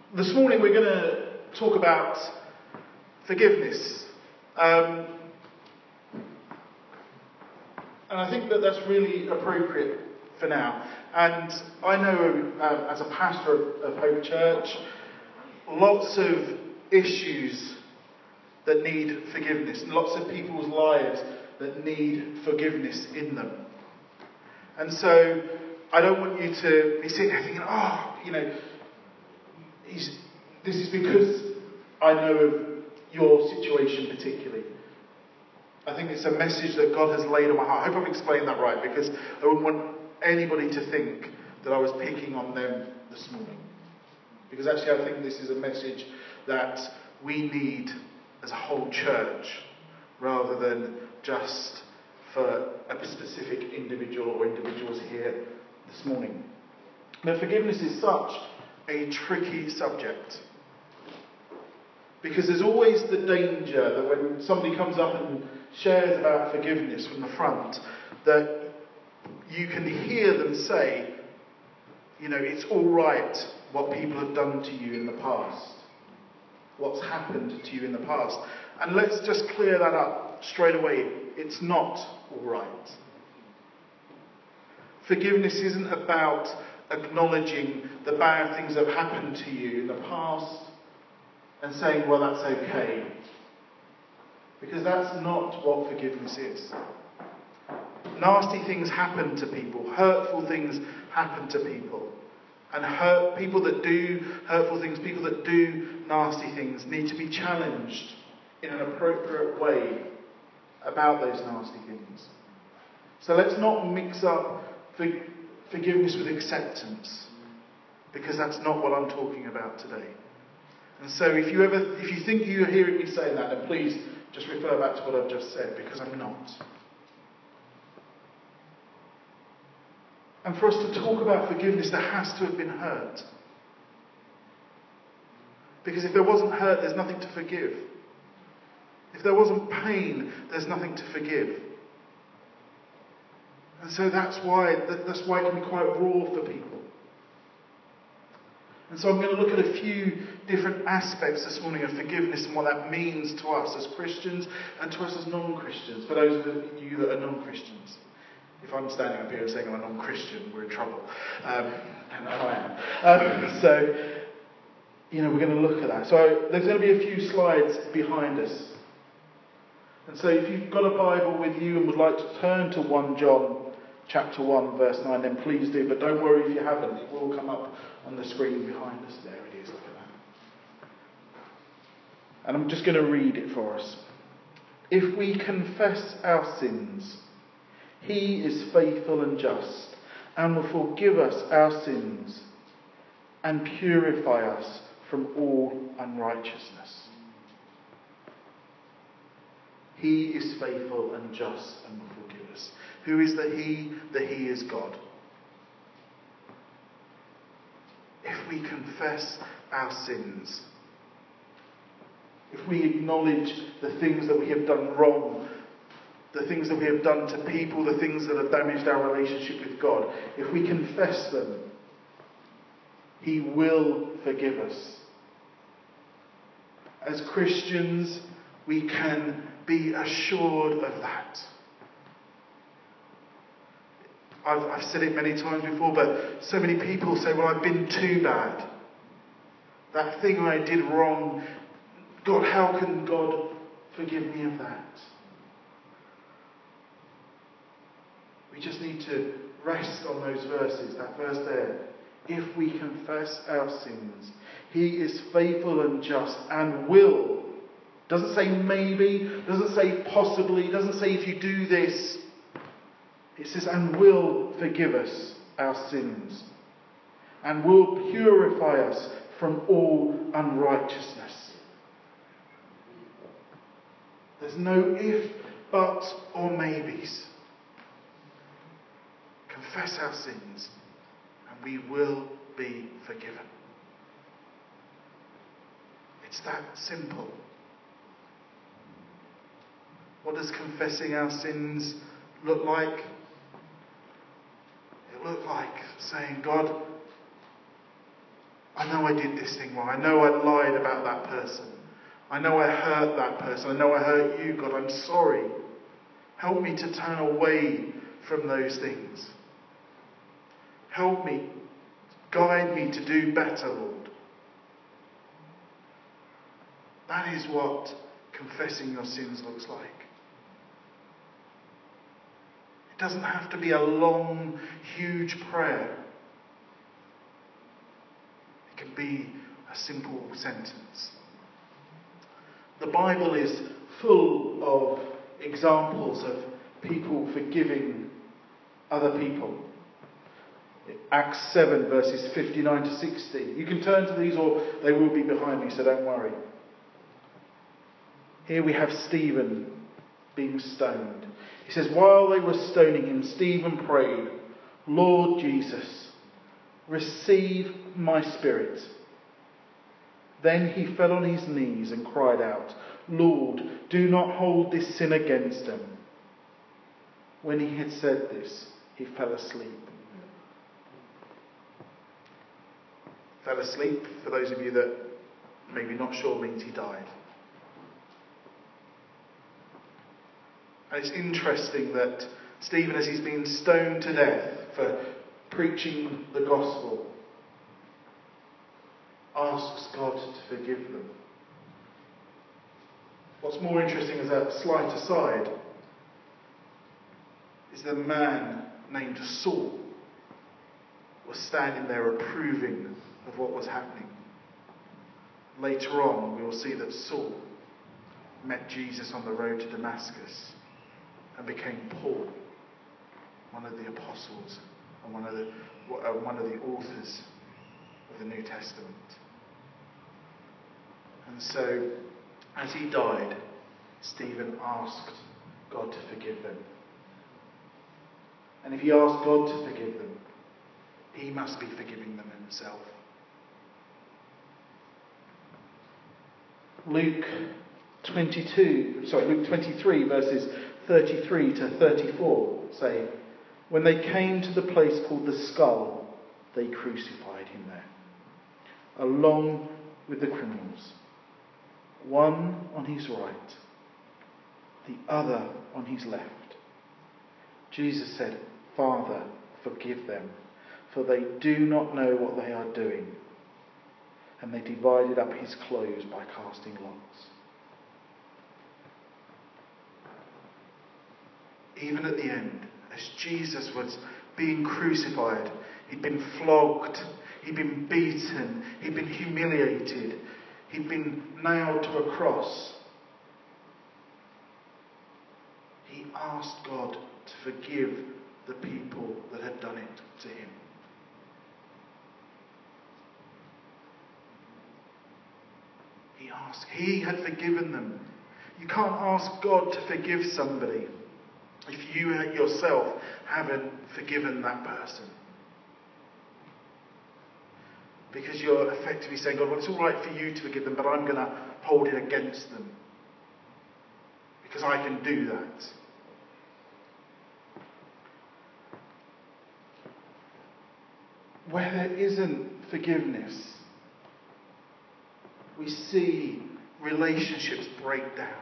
This morning we're going to talk about forgiveness. And I think that that's really appropriate for now. And I know as a pastor of Hope Church, lots of issues that need forgiveness, and lots of people's lives that need forgiveness in them. And so I don't want you to be sitting there thinking, this is because I know of your situation particularly. I think it's a message that God has laid on my heart. I hope I've explained that right, because I wouldn't want anybody to think that I was picking on them this morning. Because actually I think this is a message that we need as a whole church, rather than just for a specific individual or individuals here this morning. But forgiveness is such a tricky subject, because there's always the danger that when somebody comes up and shares about forgiveness from the front, that you can hear them say, it's all right what people have done to you in the past, what's happened to you in the past. And let's just clear that up straight away. It's not all right. Forgiveness isn't about acknowledging the bad things that have happened to you in the past and saying, well, that's okay. Because that's not what forgiveness is. Nasty things happen to people. Hurtful things happen to people. And people that do hurtful things, people that do nasty things, need to be challenged in an appropriate way about those nasty things. So let's not mix up forgiveness with acceptance, because that's not what I'm talking about today. And so if you think you're hearing me saying that, then please just refer back to what I've just said, because I'm not. And for us to talk about forgiveness, there has to have been hurt. Because if there wasn't hurt, there's nothing to forgive. If there wasn't pain, there's nothing to forgive. And so that's why it can be quite raw for people. And so I'm going to look at a few different aspects this morning of forgiveness and what that means to us as Christians and to us as non-Christians, for those of you that are non-Christians. If I'm standing up here and saying I'm a non-Christian, we're in trouble. And I am. We're going to look at that. So there's going to be a few slides behind us. And so if you've got a Bible with you and would like to turn to 1 John chapter 1 verse 9, then please do. But don't worry if you haven't. It will come up on the screen behind us. There it is. Look at that. And I'm just going to read it for us. If we confess our sins, He is faithful and just, and will forgive us our sins and purify us from all unrighteousness. He is faithful and just and will forgive us. Who is the He? The He is God. If we confess our sins, if we acknowledge the things that we have done wrong, the things that we have done to people, the things that have damaged our relationship with God, if we confess them, He will forgive us. As Christians, we can be assured of that. I've said it many times before, but so many people say, well, I've been too bad. That thing I did wrong, God, how can God forgive me of that? We just need to rest on those verses, that verse there. If we confess our sins, He is faithful and just and will. Doesn't say maybe, doesn't say possibly, doesn't say if you do this. It says and will forgive us our sins and will purify us from all unrighteousness. There's no if, but, or maybes. Confess our sins and we will be forgiven. It's that simple. What does confessing our sins look like? It looked like saying, God, I know I did this thing wrong. I know I lied about that person. I know I hurt that person. I know I hurt you, God. I'm sorry. Help me to turn away from those things. Help me. Guide me to do better, Lord. That is what confessing your sins looks like. It doesn't have to be a long, huge prayer. It can be a simple sentence. The Bible is full of examples of people forgiving other people. Acts 7 verses 59 to 60. You can turn to these or they will be behind me, so don't worry. Here we have Stephen being stoned. He says, while they were stoning him, Stephen prayed, Lord Jesus, receive my spirit. Then he fell on his knees and cried out, Lord, do not hold this sin against them. When he had said this, he fell asleep. Fell asleep, for those of you that maybe not sure, means he died. And it's interesting that Stephen, as he's been stoned to death for preaching the gospel, asks God to forgive them. What's more interesting, as a slight aside, is the man named Saul was standing there approving of what was happening. Later on, we will see that Saul met Jesus on the road to Damascus and became Paul, one of the apostles and one of the authors of the New Testament. And so, as he died, Stephen asked God to forgive them. And if he asked God to forgive them, he must be forgiving them himself. Luke 23 verses 33 to 34 say, when they came to the place called the Skull, they crucified him there, along with the criminals, one on his right, the other on his left. Jesus said, Father, forgive them, for they do not know what they are doing. And they divided up his clothes by casting lots. Even at the end, as Jesus was being crucified, he'd been flogged, he'd been beaten, he'd been humiliated, he'd been nailed to a cross. He asked God to forgive the people that had done it to him. He had forgiven them. You can't ask God to forgive somebody if you yourself haven't forgiven that person. Because you're effectively saying, God, well, it's all right for you to forgive them, but I'm going to hold it against them. Because I can do that. Where there isn't forgiveness, we see relationships break down.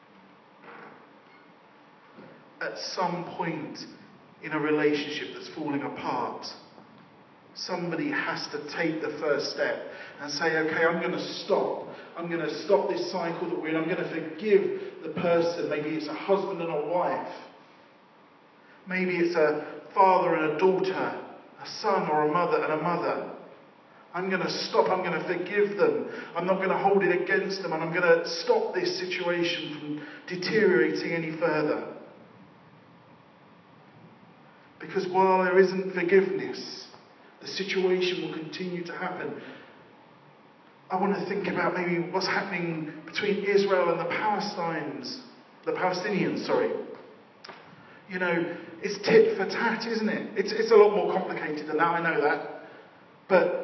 At some point in a relationship that's falling apart, somebody has to take the first step and say, okay, I'm going to stop. I'm going to stop this cycle that we're in. I'm going to forgive the person. Maybe it's a husband and a wife. Maybe it's a father and a daughter, a son or a mother and a mother. I'm going to stop. I'm going to forgive them. I'm not going to hold it against them. And I'm going to stop this situation from deteriorating any further. Because while there isn't forgiveness, the situation will continue to happen. I want to think about maybe what's happening between Israel and the Palestinians. You know, it's tit for tat, isn't it? It's a lot more complicated than that, I know that. But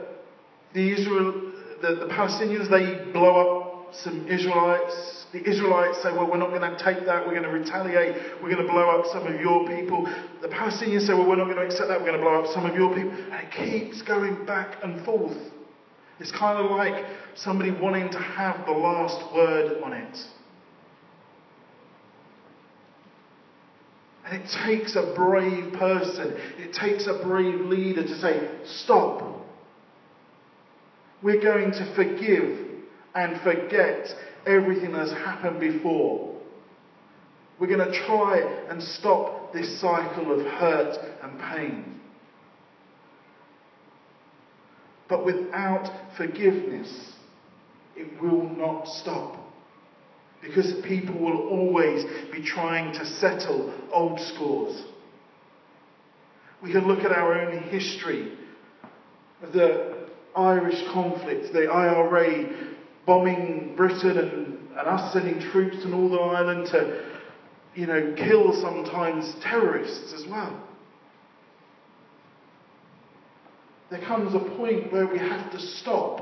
the Palestinians, they blow up some Israelites. The Israelites say, well, we're not going to take that. We're going to retaliate. We're going to blow up some of your people. The Palestinians say, well, we're not going to accept that. We're going to blow up some of your people. And it keeps going back and forth. It's kind of like somebody wanting to have the last word on it. And it takes a brave person, it takes a brave leader to say, stop. We're going to forgive and forget everything that's happened before. We're going to try and stop this cycle of hurt and pain. But without forgiveness, it will not stop. Because people will always be trying to settle old scores. We can look at our own history of the Irish conflict, the IRA bombing Britain and us sending troops to Northern Ireland to, kill sometimes terrorists as well. There comes a point where we have to stop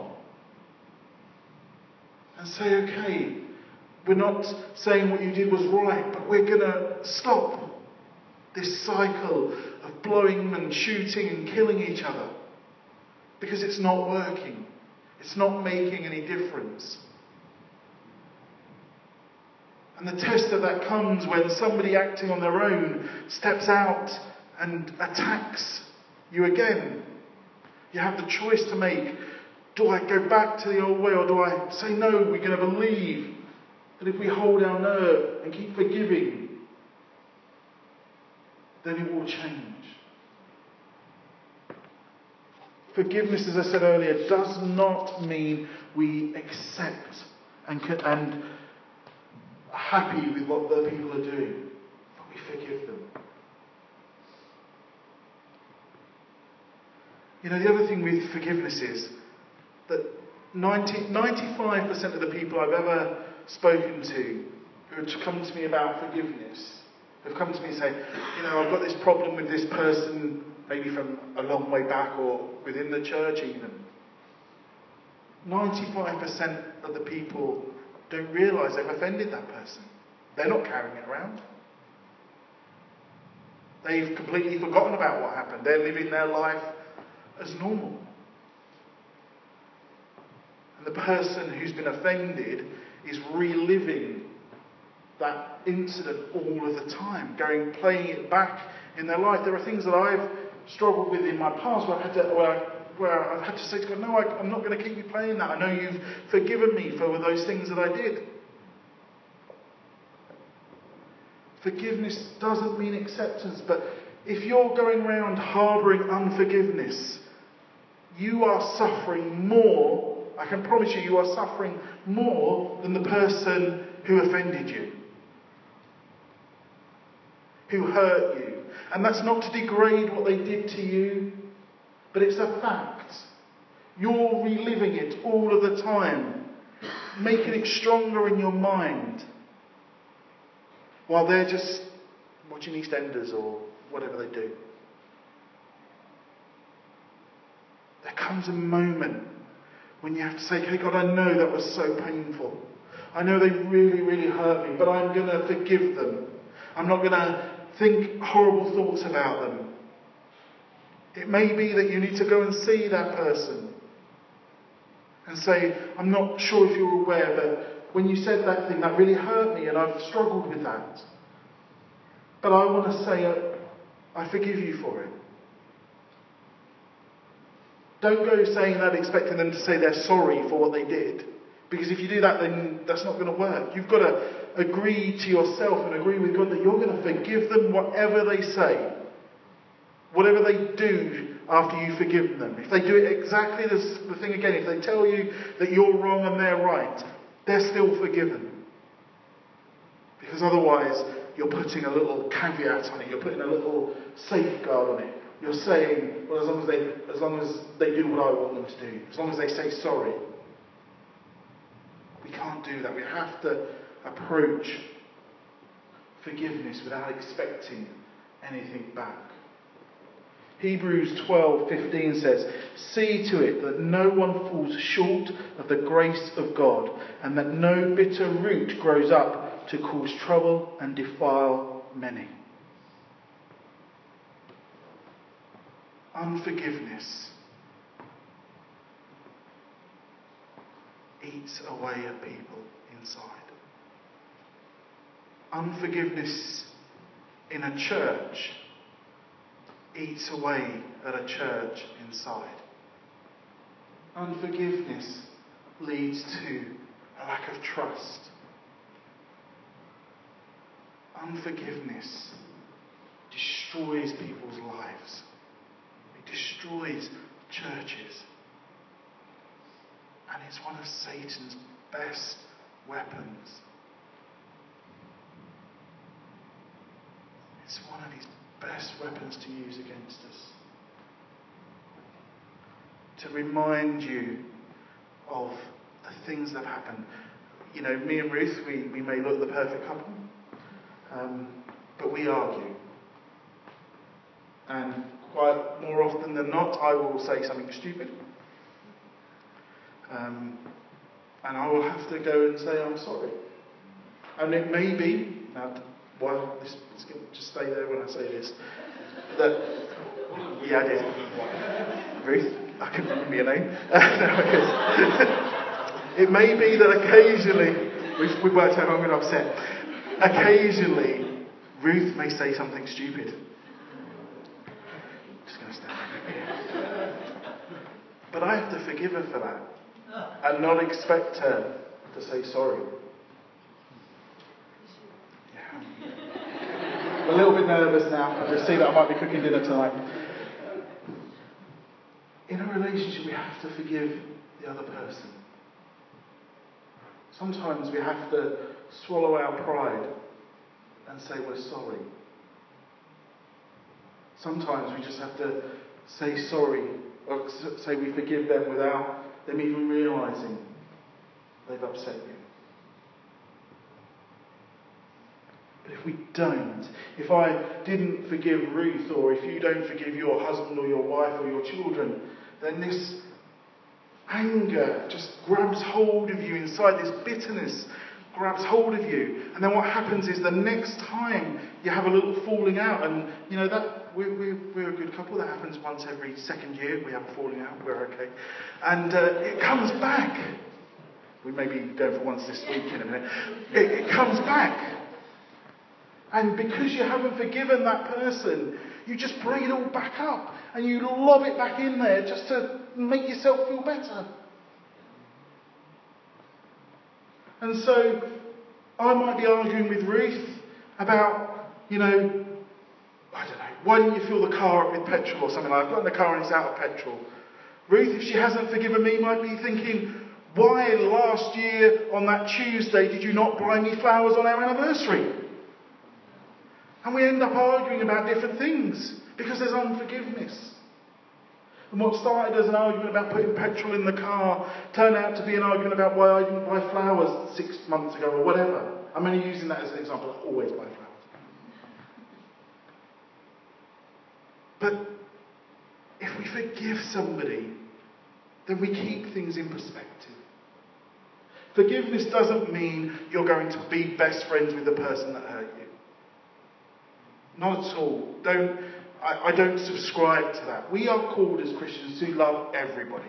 and say, okay, we're not saying what you did was right, but we're going to stop this cycle of blowing and shooting and killing each other. Because it's not working. It's not making any difference. And the test of that comes when somebody acting on their own steps out and attacks you again. You have the choice to make. Do I go back to the old way, or do I say, no, we're going to believe that if we hold our nerve and keep forgiving, then it will change. Forgiveness, as I said earlier, does not mean we accept and are happy with what the people are doing, but we forgive them. The other thing with forgiveness is that 95% of the people I've ever spoken to who have come to me about forgiveness have come to me and say, I've got this problem with this person, maybe from a long way back or within the church even. 95% of the people don't realise they've offended that person. They're not carrying it around. They've completely forgotten about what happened. They're living their life as normal. And the person who's been offended is reliving that incident all of the time, playing it back in their life. There are things that I've struggled with in my past where I've had to say to God, no, I'm not going to keep you playing that. I know you've forgiven me for those things that I did. Forgiveness doesn't mean acceptance, but if you're going around harbouring unforgiveness, you are suffering more. I can promise you are suffering more than the person who offended you, who hurt you. And that's not to degrade what they did to you, but it's a fact. You're reliving it all of the time, making it stronger in your mind, while they're just watching EastEnders or whatever they do. There comes a moment when you have to say, okay, God, I know that was so painful. I know they really, really hurt me, but I'm going to forgive them. I'm not going to think horrible thoughts about them. It may be that you need to go and see that person and say, I'm not sure if you're aware, but when you said that thing, that really hurt me and I've struggled with that. But I want to say, I forgive you for it. Don't go saying that expecting them to say they're sorry for what they did. Because if you do that, then that's not going to work. You've got to agree to yourself and agree with God that you're going to forgive them whatever they say. Whatever they do after you've forgiven them. If they do it exactly the thing again, if they tell you that you're wrong and they're right, they're still forgiven. Because otherwise, you're putting a little caveat on it. You're putting a little safeguard on it. You're saying, well, as long as they do what I want them to do, as long as they say sorry. We can't do that. We have to approach forgiveness without expecting anything back. Hebrews 12:15 says, see to it that no one falls short of the grace of God, and that no bitter root grows up to cause trouble and defile many. Unforgiveness eats away at people inside. Unforgiveness in a church eats away at a church inside. Unforgiveness leads to a lack of trust. Unforgiveness destroys people's lives. It destroys churches. And it's one of Satan's best weapons. It's one of his best weapons to use against us. To remind you of the things that happen. You know, me and Ruth, we may look the perfect couple, but we argue. And quite more often than not, I will say something stupid. And I will have to go and say, I'm sorry. And it may be, this can just stay there when I say this, that, yeah, I did. Ruth, I couldn't remember your name. It may be that occasionally, we've worked out I'm going to upset. Occasionally, Ruth may say something stupid. I'm just going to stand back here. But I have to forgive her for that. And not expect her to say sorry. Yeah. I'm a little bit nervous now. I just see that I might be cooking dinner tonight. In a relationship, we have to forgive the other person. Sometimes we have to swallow our pride and say we're sorry. Sometimes we just have to say sorry or say we forgive them without them even realising they've upset you. But if we don't, if I didn't forgive Ruth, or if you don't forgive your husband or your wife or your children, then this anger just grabs hold of you inside, this bitterness grabs hold of you. And then what happens is the next time you have a little falling out, and you know that we're a good couple, that happens once every second year, we have a falling out, we're okay. And it comes back. We may be going for once this week in a minute. It comes back. And because you haven't forgiven that person, you just bring it all back up and you lob it back in there just to make yourself feel better. And so I might be arguing with Ruth about, I don't know, why didn't you fill the car up with petrol or something like that? I've got in the car and it's out of petrol. Ruth, if she hasn't forgiven me, might be thinking, why last year on that Tuesday did you not buy me flowers on our anniversary? And we end up arguing about different things because there's unforgiveness. And what started as an argument about putting petrol in the car turned out to be an argument about why I didn't buy flowers 6 months ago or whatever. I'm only using that as an example. I always buy flowers. But if we forgive somebody, then we keep things in perspective. Forgiveness doesn't mean you're going to be best friends with the person that hurt you. Not at all. I don't subscribe to that. We are called as Christians to love everybody.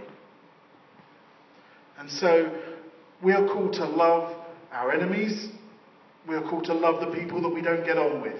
And so we are called to love our enemies. We are called to love the people that we don't get on with.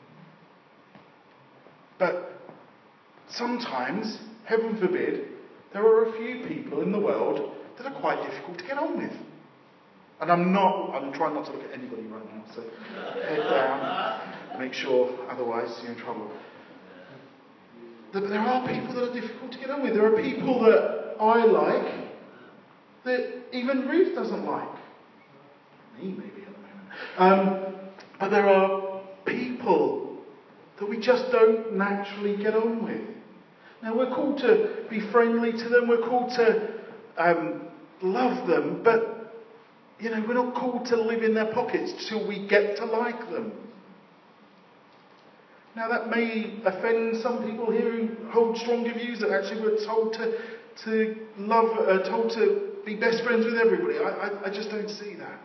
But sometimes, heaven forbid, there are a few people in the world that are quite difficult to get on with. And I'm trying not to look at anybody right now, so head down, make sure, otherwise you're in trouble. But there are people that are difficult to get on with. There are people that I like that even Ruth doesn't like. Me, maybe, at the moment. But there are people that we just don't naturally get on with. Now, we're called to be friendly to them. We're called to love them. But we're not called to live in their pockets till we get to like them. Now that may offend some people here who hold stronger views that actually we're told to love, told to be best friends with everybody. I just don't see that.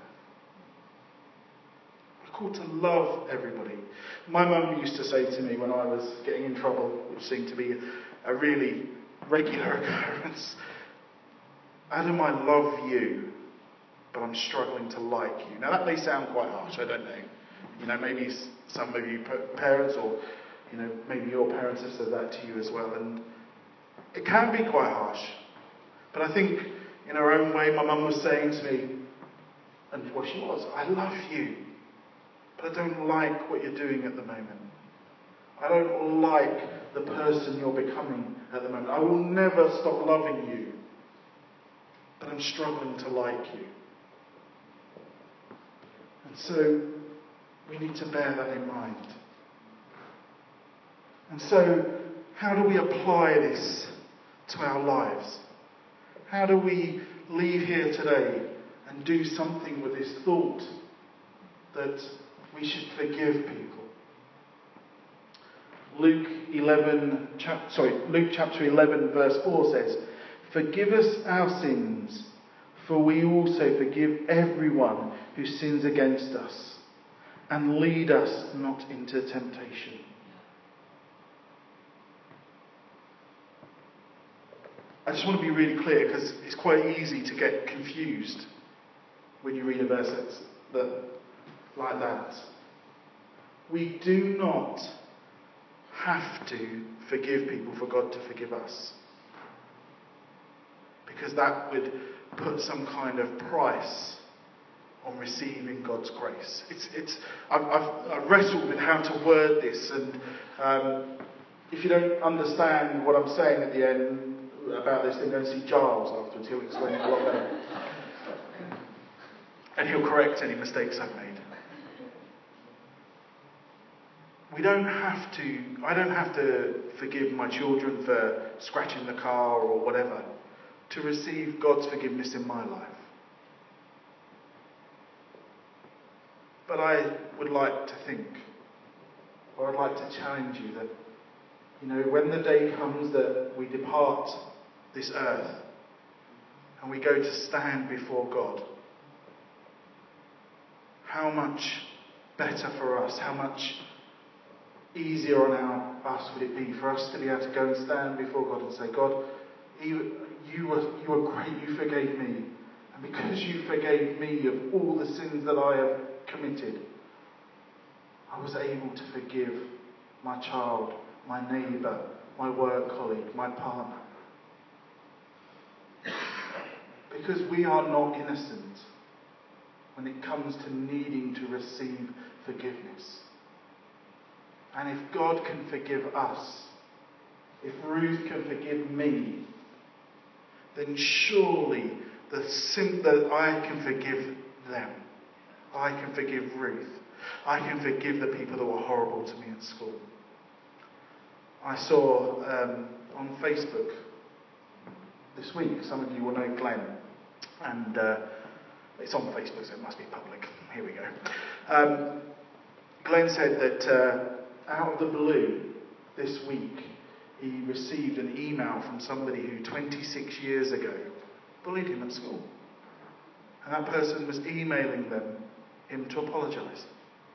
We're called to love everybody. My mum used to say to me when I was getting in trouble, which seemed to be a really regular occurrence, Adam, I love you. but I'm struggling to like you. Now that may sound quite harsh, I don't know. Maybe some of you parents, or maybe your parents have said that to you as well, and it can be quite harsh. But I think in her own way, my mum was saying to me, and well, she was, I love you, but I don't like what you're doing at the moment. I don't like the person you're becoming at the moment. I will never stop loving you, but I'm struggling to like you. And so we need to bear that in mind. And so how do we apply this to our lives? How do we leave here today and do something with this thought that we should forgive people? Luke chapter 11 verse 4 says, "Forgive us our sins, for we also forgive everyone who sins against us, and lead us not into temptation." I just want to be really clear, because it's quite easy to get confused when you read a verse like that. We do not have to forgive people for God to forgive us, because that would put some kind of price on receiving God's grace. I've wrestled with how to word this, and if you don't understand what I'm saying at the end about this, then go and see Giles afterwards. He'll explain it a lot better, and he'll correct any mistakes I've made. I don't have to forgive my children for scratching the car or whatever to receive God's forgiveness in my life. But I would like to think, or I'd like to challenge you that, when the day comes that we depart this earth and we go to stand before God, how much better for us, how much easier on us would it be for us to be able to go and stand before God and say, God, you were great, you forgave me. And because you forgave me of all the sins that I have committed, I was able to forgive my child, my neighbour, my work colleague, my partner. Because we are not innocent when it comes to needing to receive forgiveness. And if God can forgive us, if Ruth can forgive me, then surely that I can forgive them. I can forgive Ruth. I can forgive the people that were horrible to me at school. I saw on Facebook this week, some of you will know Glenn, and it's on Facebook, so it must be public. Here we go. Glenn said that out of the blue this week, he received an email from somebody who 26 years ago bullied him at school. And that person was emailing him to apologise.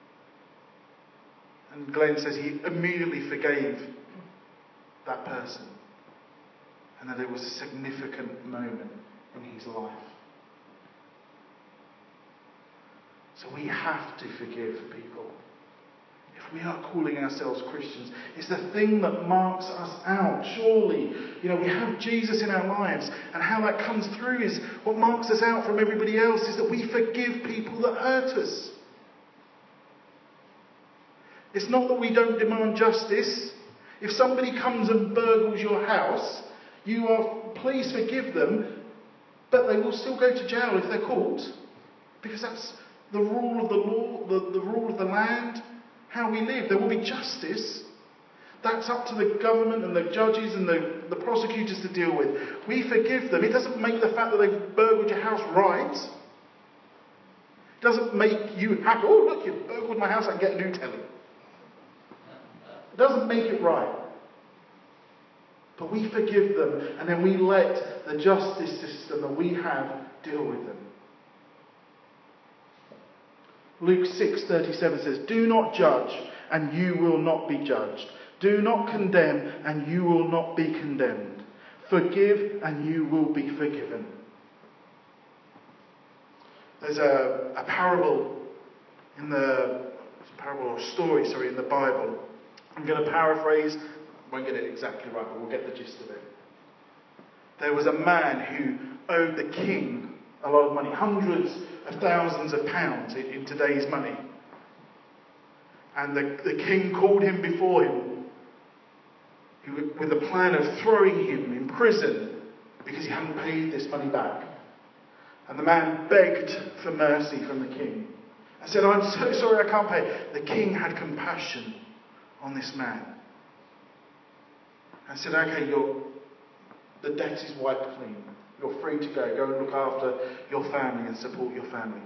And Glenn says he immediately forgave that person, and that it was a significant moment in his life. So we have to forgive people. If we are calling ourselves Christians, it's the thing that marks us out. Surely, we have Jesus in our lives, and how that comes through is what marks us out from everybody else is that we forgive people that hurt us. It's not that we don't demand justice. If somebody comes and burgles your house, please forgive them, but they will still go to jail if they're caught, because that's the rule of the law, the rule of the land. How we live. There will be justice. That's up to the government and the judges and the prosecutors to deal with. We forgive them. It doesn't make the fact that they've burgled your house right. It doesn't make you happy. Oh, look, you burgled my house, I can get a new telly. It doesn't make it right. But we forgive them, and then we let the justice system that we have deal with them. Luke 6:37 says, "Do not judge, and you will not be judged. Do not condemn, and you will not be condemned. Forgive, and you will be forgiven." There's a parable or story, in the Bible. I'm going to paraphrase. I won't get it exactly right, but we'll get the gist of it. There was a man who owed the king a lot of money, hundreds of thousands of pounds in today's money. And the king called him before him with a plan of throwing him in prison because he hadn't paid this money back. And the man begged for mercy from the king and said, "I'm so sorry, I can't pay." The king had compassion on this man and said, "Okay, the debt is wiped clean. You're free to go. Go and look after your family and support your family."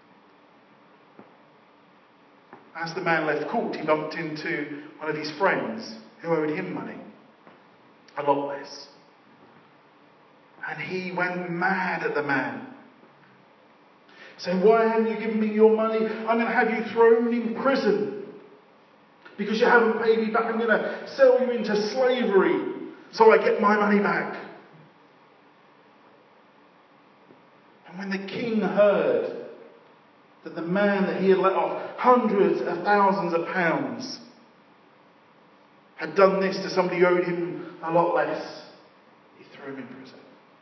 As the man left court, he bumped into one of his friends who owed him money, a lot less. And he went mad at the man, saying, "Why haven't you given me your money? I'm going to have you thrown in prison because you haven't paid me back. I'm going to sell you into slavery so I get my money back." And when the king heard that the man that he had let off hundreds of thousands of pounds had done this to somebody who owed him a lot less, he threw him in prison.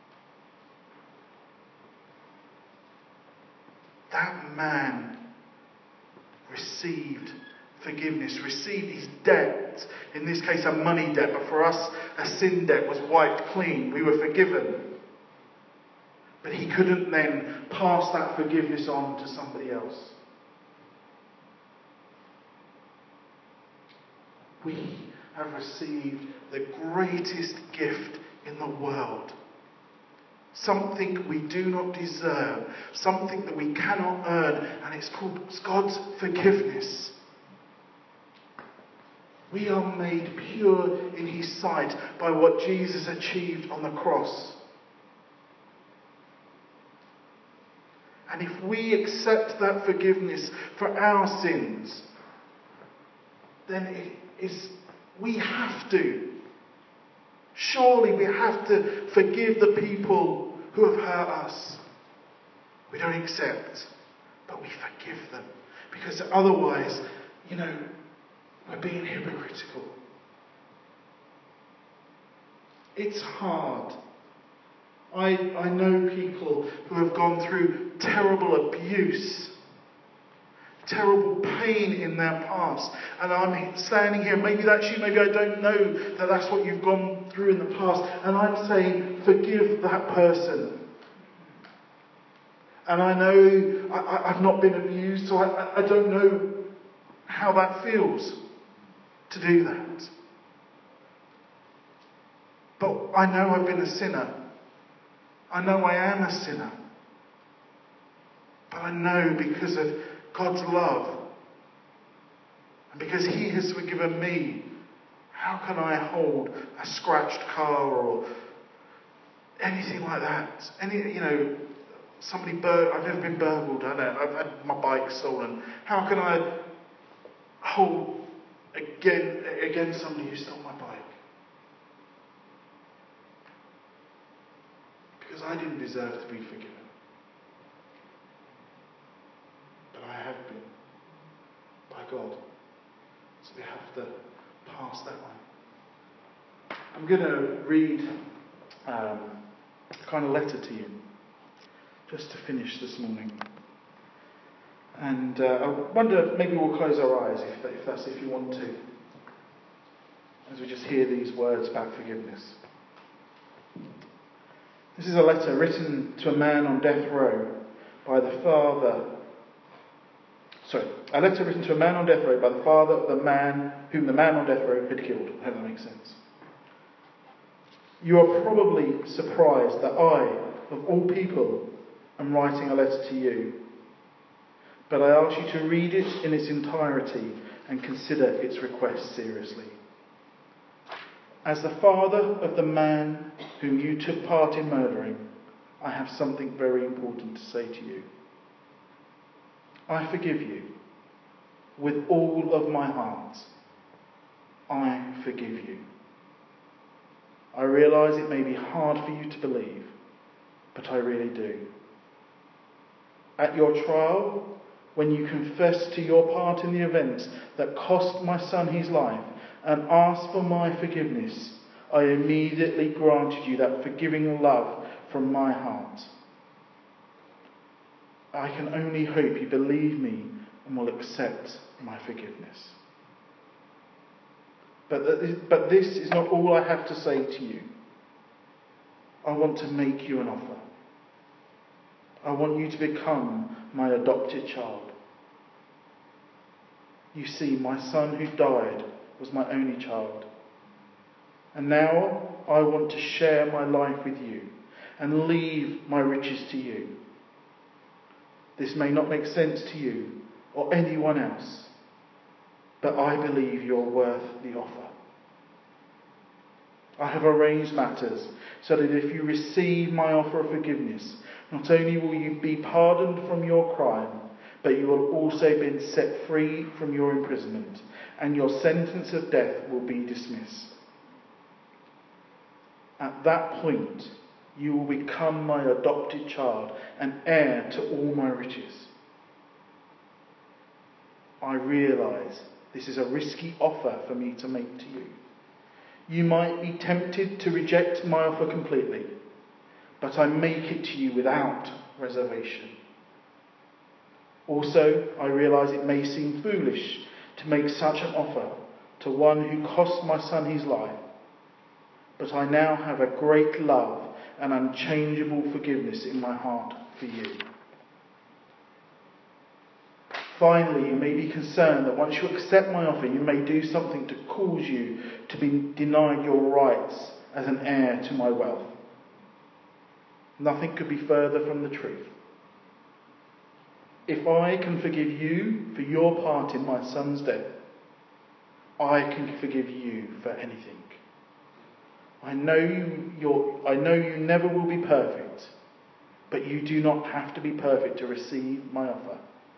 That man received forgiveness, received his debt, in this case a money debt, but for us a sin debt, was wiped clean. We were forgiven. But he couldn't then pass that forgiveness on to somebody else. We have received the greatest gift in the world. Something we do not deserve, something that we cannot earn, and it's called God's forgiveness. We are made pure in His sight by what Jesus achieved on the cross. And if we accept that forgiveness for our sins, then we have to. Surely we have to forgive the people who have hurt us. We don't accept, but we forgive them. Because otherwise, we're being hypocritical. It's hard. I know people who have gone through terrible abuse, terrible pain in their past. And I'm standing here, maybe that's you, maybe I don't know that that's what you've gone through in the past. And I'm saying, forgive that person. And I know I've not been abused, so I don't know how that feels to do that. But I know I've been a sinner. I know I am a sinner. But I know because of God's love, and because He has forgiven me, how can I hold a scratched car or anything like that? I've never been burgled, I know, I've had my bike stolen. How can I hold against somebody who stole my bike? Because I didn't deserve to be forgiven. But I have been by God. So we have to pass that on. I'm going to read a kind of letter to you, just to finish this morning. And I wonder, maybe we'll close our eyes if you want to, as we just hear these words about forgiveness. This is a letter written to a man on death row by the father. A letter written to a man on death row by the father of the man whom the man on death row had killed. I hope that makes sense. You are probably surprised that I, of all people, am writing a letter to you. But I ask you to read it in its entirety and consider its request seriously. As the father of the man whom you took part in murdering, I have something very important to say to you. I forgive you with all of my heart. I forgive you. I realise it may be hard for you to believe, but I really do. At your trial, when you confessed to your part in the events that cost my son his life and asked for my forgiveness, I immediately granted you that forgiving love from my heart. I can only hope you believe me and will accept my forgiveness. But this is not all I have to say to you. I want to make you an offer. I want you to become my adopted child. You see, my son who died was my only child. And now I want to share my life with you and leave my riches to you. This may not make sense to you or anyone else, but I believe you're worth the offer. I have arranged matters so that if you receive my offer of forgiveness, not only will you be pardoned from your crime, but you will also be set free from your imprisonment, and your sentence of death will be dismissed. At that point, you will become my adopted child and heir to all my riches. I realise this is a risky offer for me to make to you. You might be tempted to reject my offer completely, but I make it to you without reservation. Also, I realise it may seem foolish to make such an offer to one who cost my son his life, but I now have a great love and unchangeable forgiveness in my heart for you. Finally, you may be concerned that once you accept my offer, you may do something to cause you to be denied your rights as an heir to my wealth. Nothing could be further from the truth. If I can forgive you for your part in my son's death, I can forgive you for anything. I know you never will be perfect, but you do not have to be perfect to receive my offer.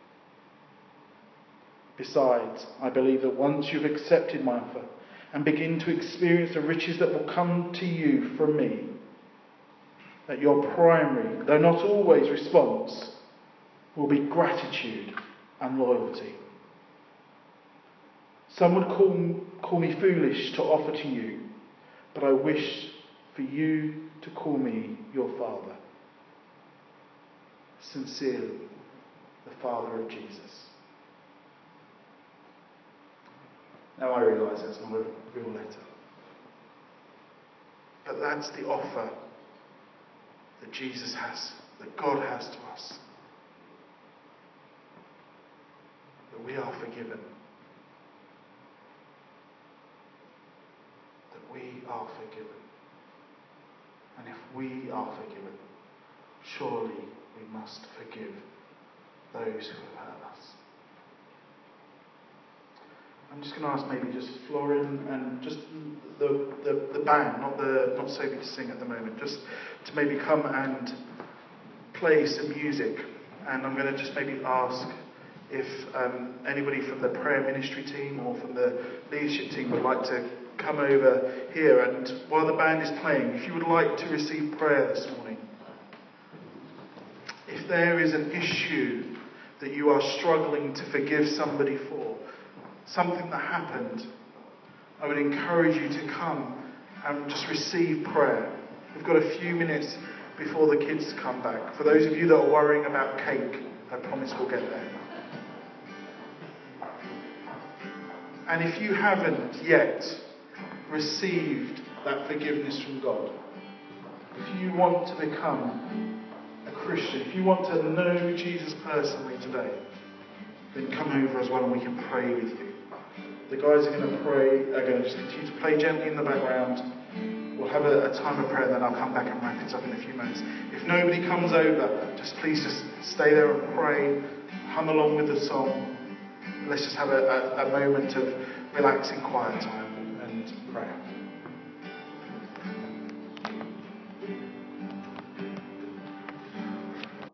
Besides, I believe that once you've accepted my offer and begin to experience the riches that will come to you from me, that your primary, though not always, response will be gratitude and loyalty. Some would call me foolish to offer to you, but I wish for you to call me your Father. Sincerely, the Father of Jesus. Now I realise that's not a real letter. But that's the offer that Jesus has, that God has to us. That we are forgiven. That we are forgiven. And if we are forgiven, surely we must forgive those who have hurt us. I'm just going to ask maybe just Florian and just the band, not Sophie to sing at the moment, just to maybe come and play some music. And I'm going to just maybe ask if anybody from the prayer ministry team or from the leadership team would like to come over here. And while the band is playing, if you would like to receive prayer this morning, if there is an issue that you are struggling to forgive somebody for, something that happened, I would encourage you to come and just receive prayer. We've got a few minutes before the kids come back. For those of you that are worrying about cake, I promise we'll get there. And if you haven't yet received that forgiveness from God, if you want to become a Christian, if you want to know Jesus personally today, then come over as well and we can pray with you. The guys are going to just continue to play gently in the background. We'll have a time of prayer, then I'll come back and wrap it up in a few minutes. If nobody comes over, please stay there and pray, hum along with the song. Let's just have a moment of relaxing, quiet time and prayer.